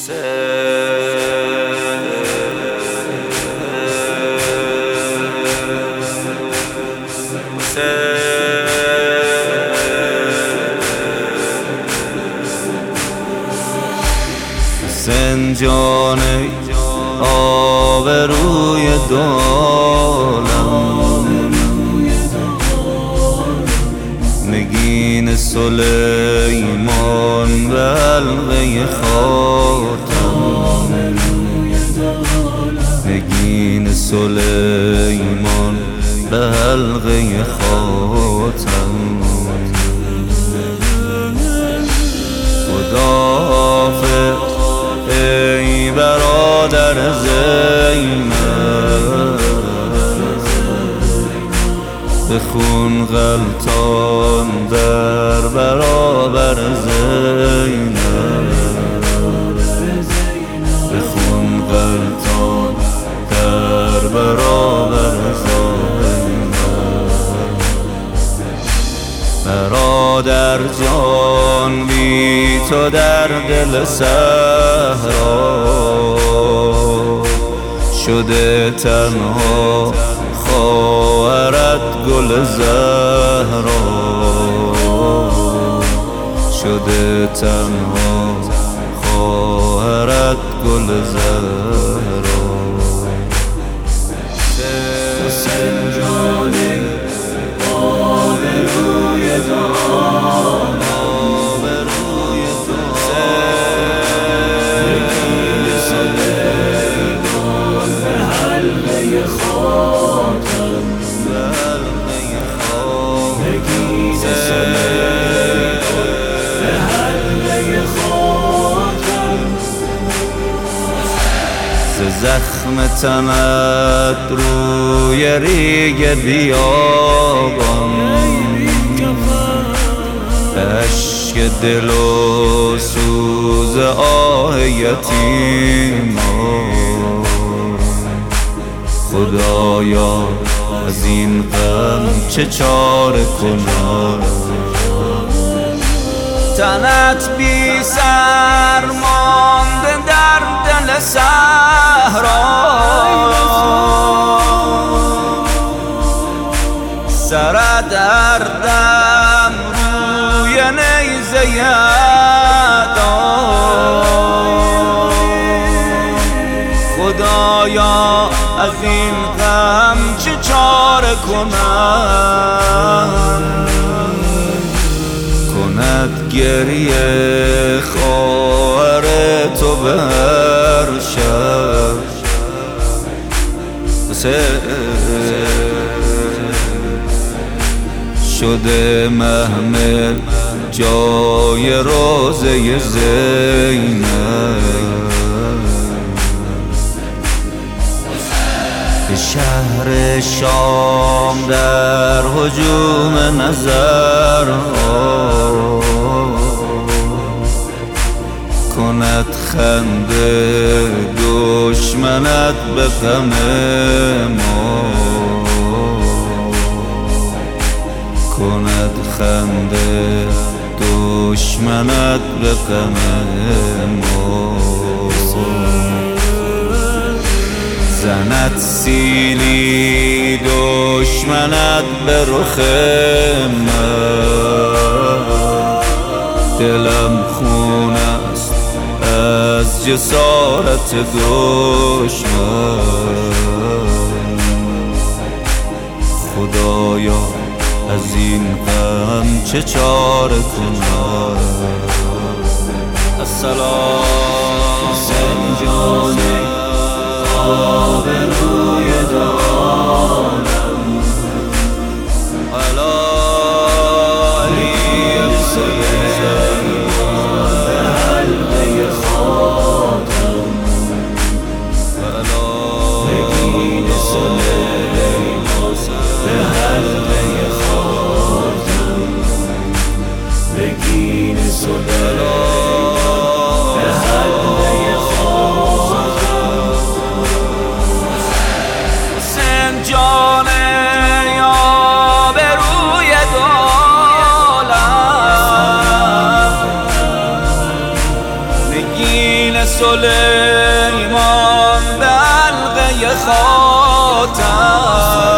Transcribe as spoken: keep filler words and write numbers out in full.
سنجان آبروی دولم، نگین سلیمان به حلقه خاتم، نگین سلیمان به حلقه خاتم. خداحافظ ای برادر زینب، به خون غلطان در برابر زینب، به خون غلطان در برابر زینب. برادر جان بی تو در دل صحرا شده تنها خواهرت گل زهرا، شده تنها خواهرت گل زهرا. سنجان آبروی دولم، خاتم نگین سلیمان به حلقه خاتم. ز زخم تنت روی ریگ بیابان، به اشک دل و سوز آه یتیمان. خدایا از این غم چه چاره کنم، تنت بی سر مانده در دل صحرا، سرت هر دم روی نیزه اعدا. خدایا از این غم چه چاره کنم، کند گریه خواهر تو به هر شب. شده محمل جای روضه زینب، به شهر شام در هجوم نظرها کند خنده دشمنت به غم ما، کند خنده دشمنت به غم ما. زند سیلی دشمنت به رخ من، دلم خون است از جسارت دشمن. خدایا از این غم چه چاره کنم. السلام سنجان آبروی دولم، علی علی سلیمان به حلقه خاتم، نگین سلیمان به حلقه خاتم، نگین سلیمان به حلقه جان آبروی دولم، نگین سلیمان به حلقه خاتم